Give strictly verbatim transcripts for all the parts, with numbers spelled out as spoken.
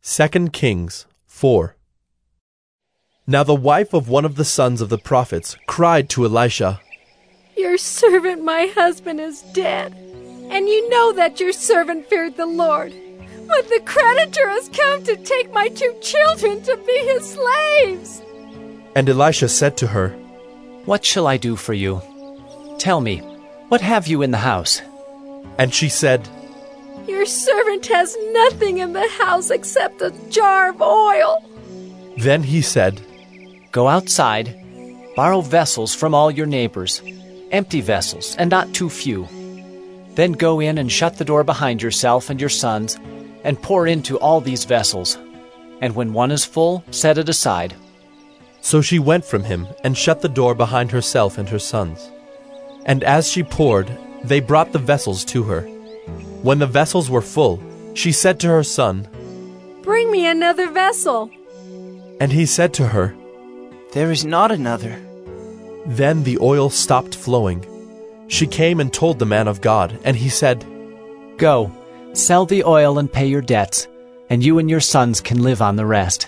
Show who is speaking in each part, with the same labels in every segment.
Speaker 1: Second Kings four. Now the wife of one of the sons of the prophets cried to Elisha,
Speaker 2: "Your servant my husband is dead, and you know that your servant feared the Lord. But the creditor has come to take my two children to be his slaves."
Speaker 1: And Elisha said to her,
Speaker 3: "What shall I do for you? Tell me, what have you in the house?"
Speaker 1: And she said,
Speaker 2: "Your servant has nothing in the house except a jar of oil."
Speaker 1: Then he said,
Speaker 3: "Go outside, borrow vessels from all your neighbors, empty vessels and not too few. Then go in and shut the door behind yourself and your sons, and pour into all these vessels. And when one is full, set it aside."
Speaker 1: So she went from him and shut the door behind herself and her sons. And as she poured, they brought the vessels to her. When the vessels were full, she said to her son,
Speaker 2: "Bring me another vessel."
Speaker 1: And he said to her,
Speaker 4: "There is not another."
Speaker 1: Then the oil stopped flowing. She came and told the man of God, and he said,
Speaker 3: "Go, sell the oil and pay your debts, and you and your sons can live on the rest."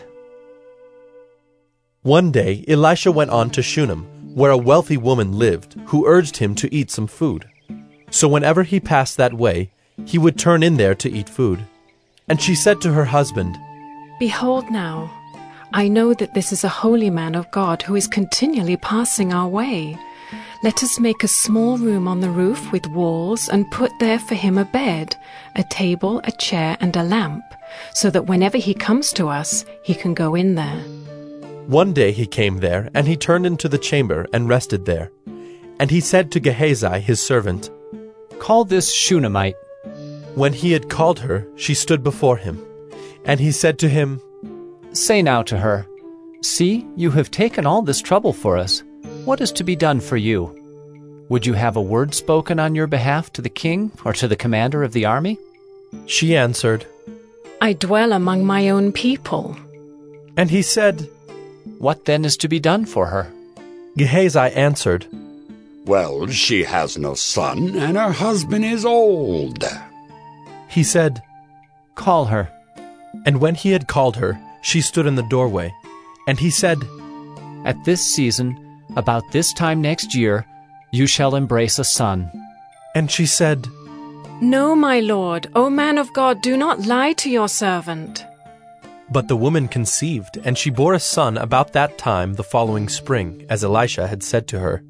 Speaker 1: One day Elisha went on to Shunem, where a wealthy woman lived, who urged him to eat some food. So whenever he passed that way, he would turn in there to eat food. And she said to her husband,
Speaker 5: "Behold now, I know that this is a holy man of God who is continually passing our way. Let us make a small room on the roof with walls and put there for him a bed, a table, a chair, and a lamp, so that whenever he comes to us, he can go in there."
Speaker 1: One day he came there, and he turned into the chamber and rested there. And he said to Gehazi his servant,
Speaker 3: "Call this Shunammite."
Speaker 1: When he had called her, she stood before him. And he said to him,
Speaker 3: "Say now to her, See, you have taken all this trouble for us. What is to be done for you? Would you have a word spoken on your behalf to the king or to the commander of the army?"
Speaker 1: She answered,
Speaker 5: "I dwell among my own people."
Speaker 1: And he said,
Speaker 3: "What then is to be done for her?"
Speaker 1: Gehazi answered,
Speaker 6: "Well, she has no son, and her husband is old."
Speaker 1: He said,
Speaker 3: "Call her."
Speaker 1: And when he had called her, she stood in the doorway. And he said,
Speaker 3: "At this season, about this time next year, you shall embrace a son."
Speaker 1: And she said,
Speaker 5: "No, my lord, O man of God, do not lie to your servant."
Speaker 1: But the woman conceived, and she bore a son about that time the following spring, as Elisha had said to her.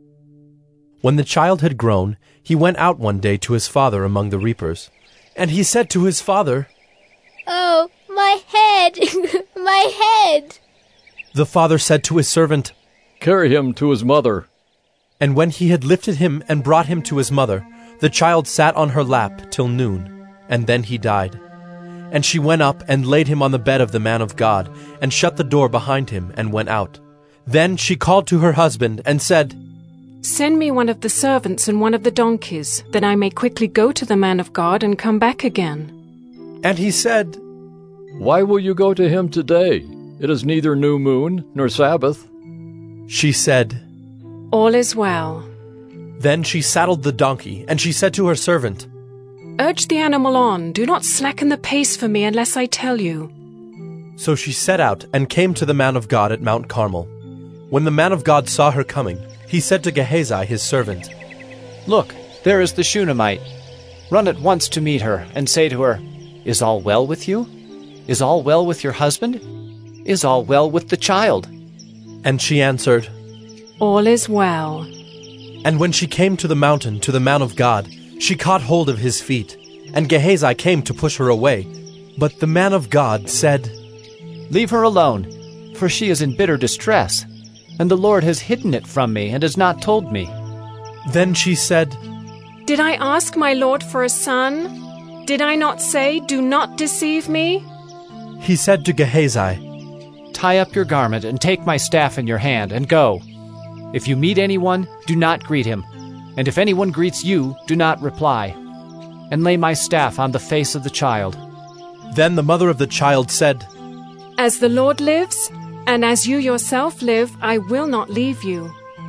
Speaker 1: When the child had grown, he went out one day to his father among the reapers. And he said to his father,
Speaker 7: "Oh, my head, my head!"
Speaker 1: The father said to his servant,
Speaker 8: "Carry him to his mother."
Speaker 1: And when he had lifted him and brought him to his mother, the child sat on her lap till noon, and then he died. And she went up and laid him on the bed of the man of God, and shut the door behind him, and went out. Then she called to her husband, and said,
Speaker 5: "Send me one of the servants and one of the donkeys, that I may quickly go to the man of God and come back again."
Speaker 1: And he said,
Speaker 8: "Why will you go to him today? It is neither new moon nor Sabbath."
Speaker 1: She said,
Speaker 5: "All is well."
Speaker 1: Then she saddled the donkey, and she said to her servant,
Speaker 5: "Urge the animal on, do not slacken the pace for me unless I tell you."
Speaker 1: So she set out and came to the man of God at Mount Carmel. When the man of God saw her coming, he said to Gehazi his servant,
Speaker 3: "Look, there is the Shunammite. Run at once to meet her, and say to her, Is all well with you? Is all well with your husband? Is all well with the child?"
Speaker 1: And she answered,
Speaker 5: "All is well."
Speaker 1: And when she came to the mountain to the man of God, she caught hold of his feet, and Gehazi came to push her away. But the man of God said,
Speaker 3: "Leave her alone, for she is in bitter distress, and the Lord has hidden it from me and has not told me."
Speaker 1: Then she said,
Speaker 5: "Did I ask my lord for a son? Did I not say, 'Do not deceive me'?"
Speaker 1: He said to Gehazi,
Speaker 3: "Tie up your garment and take my staff in your hand and go. If you meet anyone, do not greet him, and if anyone greets you, do not reply. And lay my staff on the face of the child."
Speaker 1: Then the mother of the child said,
Speaker 5: "As the Lord lives, and as you yourself live, I will not leave you."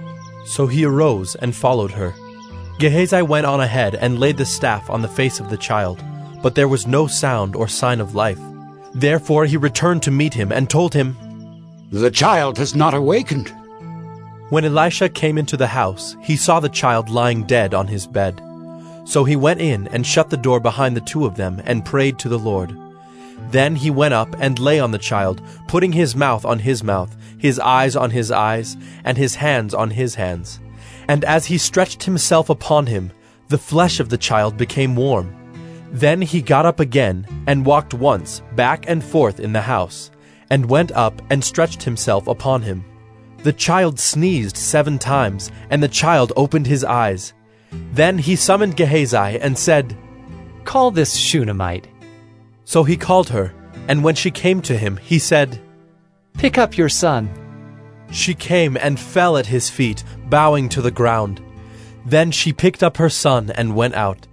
Speaker 1: So he arose and followed her. Gehazi went on ahead and laid the staff on the face of the child, but there was no sound or sign of life. Therefore he returned to meet him and told him,
Speaker 6: The child has not awakened.
Speaker 1: When Elisha came into the house, he saw the child lying dead on his bed. So he went in and shut the door behind the two of them and prayed to the Lord. Then he went up and lay on the child, putting his mouth on his mouth, his eyes on his eyes, and his hands on his hands. And as he stretched himself upon him, the flesh of the child became warm. Then he got up again and walked once back and forth in the house, and went up and stretched himself upon him. The child sneezed seven times, and the child opened his eyes. Then he summoned Gehazi and said,
Speaker 3: Call this Shunammite.
Speaker 1: So he called her, and when she came to him, he said,
Speaker 3: Pick up your son.
Speaker 1: She came and fell at his feet, bowing to the ground. Then she picked up her son and went out.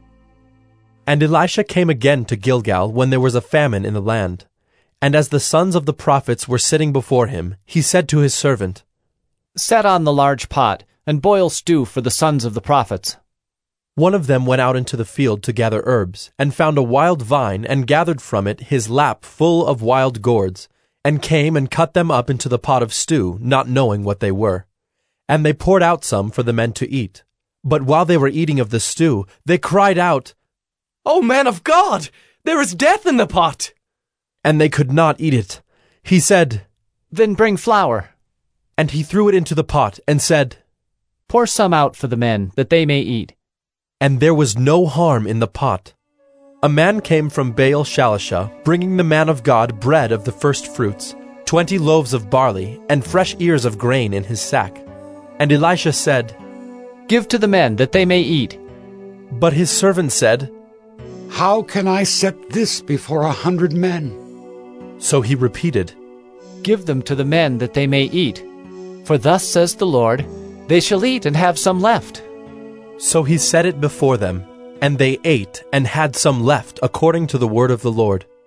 Speaker 1: And Elisha came again to Gilgal when there was a famine in the land. And as the sons of the prophets were sitting before him, he said to his servant,
Speaker 3: Set on the large pot, and boil stew for the sons of the prophets.
Speaker 1: One of them went out into the field to gather herbs, and found a wild vine, and gathered from it his lap full of wild gourds, and came and cut them up into the pot of stew, not knowing what they were. And they poured out some for the men to eat. But while they were eating of the stew, they cried out, O man of God, there is death in the pot! And they could not eat it. He said,
Speaker 3: Then bring flour.
Speaker 1: And he threw it into the pot, and said,
Speaker 3: Pour some out for the men, that they may eat.
Speaker 1: And there was no harm in the pot. A man came from Baal Shalisha, bringing the man of God bread of the first fruits, twenty loaves of barley, and fresh ears of grain in his sack. And Elisha said,
Speaker 3: Give to the men, that they may eat.
Speaker 1: But his servant said,
Speaker 6: How can I set this before a hundred men?
Speaker 1: So he repeated,
Speaker 3: Give them to the men, that they may eat. For thus says the Lord, They shall eat and have some left.
Speaker 1: So he set it before them, and they ate and had some left according to the word of the Lord.